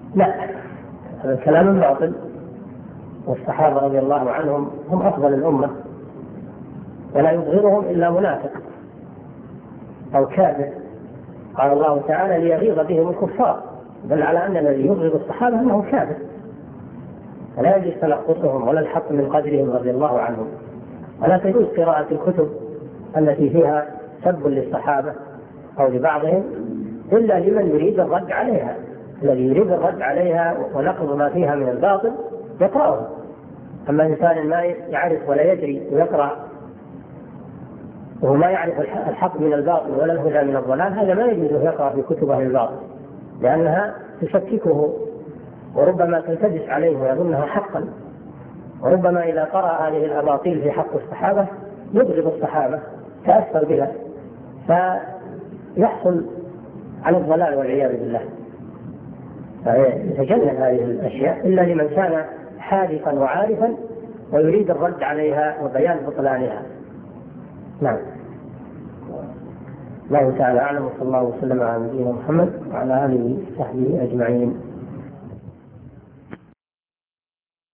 لا، هذا كلام باطل، والصحابة رضي الله عنهم هم أفضل الأمة، ولا يبغضهم إلا منافق أو كافر. قال الله تعالى ليغيظ بهم الكفار، بل على أن الذي يبغض الصحابة أنه كافر، فلا يجوز تنقصهم ولا الحق من قدرهم رضي الله عنهم. ولا تجوز قراءة الكتب التي فيها سب للصحابة أو لبعضهم إلا لمن يريد الرد عليها. الذي يريد الرد عليها ونقض ما فيها من الباطل يقرأه. أما إنسان ما يعرف ولا يدري ويقرأ وهو ما يعرف الحق من الباطل ولا الهدى من الضلال، هذا ما يجوز يقرأ في كتبه الباطل، لأنها تشككه وربما تلتبس عليه ويظنها حقا. وربما إذا قرأ هذه الأباطيل في حق الصحابة يبغض الصحابة، تأثر بها، فيحصل على الضلال والعياذ بالله. فيتجنب هذه الأشياء إلا لمن كان حاذقا وعارفا ويريد الرد عليها وبيان بطلانها. نعم. الله تعالى أعلم، وصلى الله وسلم على نبينا محمد وعلى آله وصحبه أجمعين.